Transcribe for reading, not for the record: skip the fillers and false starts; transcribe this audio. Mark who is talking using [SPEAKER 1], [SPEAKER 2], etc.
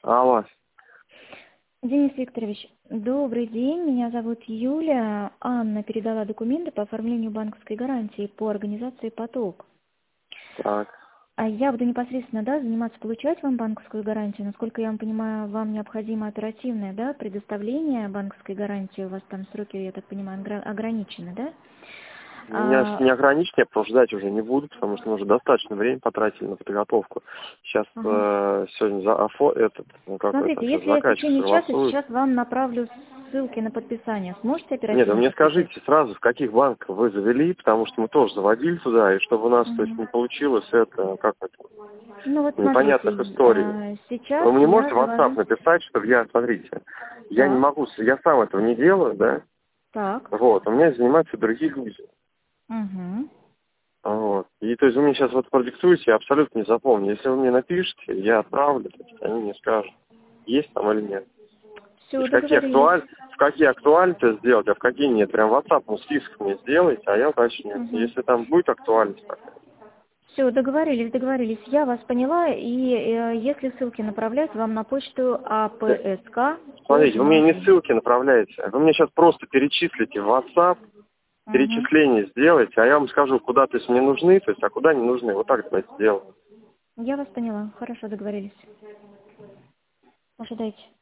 [SPEAKER 1] Алло.
[SPEAKER 2] Денис Викторович, добрый день. Меня зовут Юля. Анна передала документы по оформлению банковской гарантии по организации «Поток».
[SPEAKER 1] Так.
[SPEAKER 2] А я буду непосредственно, заниматься, получать вам банковскую гарантию. Насколько я понимаю, вам необходимо оперативное, предоставление банковской гарантии. У вас там сроки, я так понимаю, ограничены, да?
[SPEAKER 1] У меня не ограничено, я просто ждать уже не буду, потому что мы уже достаточно времени потратили на подготовку. Сейчас сегодня
[SPEAKER 2] Смотрите, если я в
[SPEAKER 1] заказчик
[SPEAKER 2] течение часа
[SPEAKER 1] согласует.
[SPEAKER 2] сейчас вам направлю ссылки на подписание, сможете
[SPEAKER 1] Нет,
[SPEAKER 2] оперативно
[SPEAKER 1] вы мне
[SPEAKER 2] подписать?
[SPEAKER 1] скажите сразу, в каких банках вы завели, потому что мы тоже заводили туда, и чтобы у нас то есть, не получилось
[SPEAKER 2] Ну вот
[SPEAKER 1] непонятных историй.
[SPEAKER 2] смотрите, сейчас
[SPEAKER 1] Вы мне
[SPEAKER 2] я
[SPEAKER 1] можете в WhatsApp
[SPEAKER 2] завожу...
[SPEAKER 1] написать, чтобы смотрите, я не
[SPEAKER 2] Так,
[SPEAKER 1] могу, я сам этого не делаю, да?
[SPEAKER 2] так.
[SPEAKER 1] Вот, у меня занимаются другие люди.
[SPEAKER 2] Угу.
[SPEAKER 1] Вот. И то есть вы мне сейчас продиктуете, я абсолютно не запомню. Если вы мне напишете, я отправлю, то есть они мне скажут, есть там или нет. И
[SPEAKER 2] Все, договорились.
[SPEAKER 1] в какие актуальности сделать, а в какие нет. Прям WhatsApp список мне сделайте, а я уточню.
[SPEAKER 2] Угу.
[SPEAKER 1] Если там будет актуальность,
[SPEAKER 2] Все, договорились. Я вас поняла, и если ссылки направлять вам на почту АПСК
[SPEAKER 1] смотрите, вы мне не
[SPEAKER 2] Кузьмаги.
[SPEAKER 1] ссылки направляете, вы мне сейчас просто перечислите в WhatsApp,
[SPEAKER 2] Угу.
[SPEAKER 1] перечисление сделайте, а я вам скажу, куда то есть мне нужны, то есть, а куда не нужны. Вот так давайте сделаем.
[SPEAKER 2] Я вас поняла. Хорошо, договорились. Ожидайте.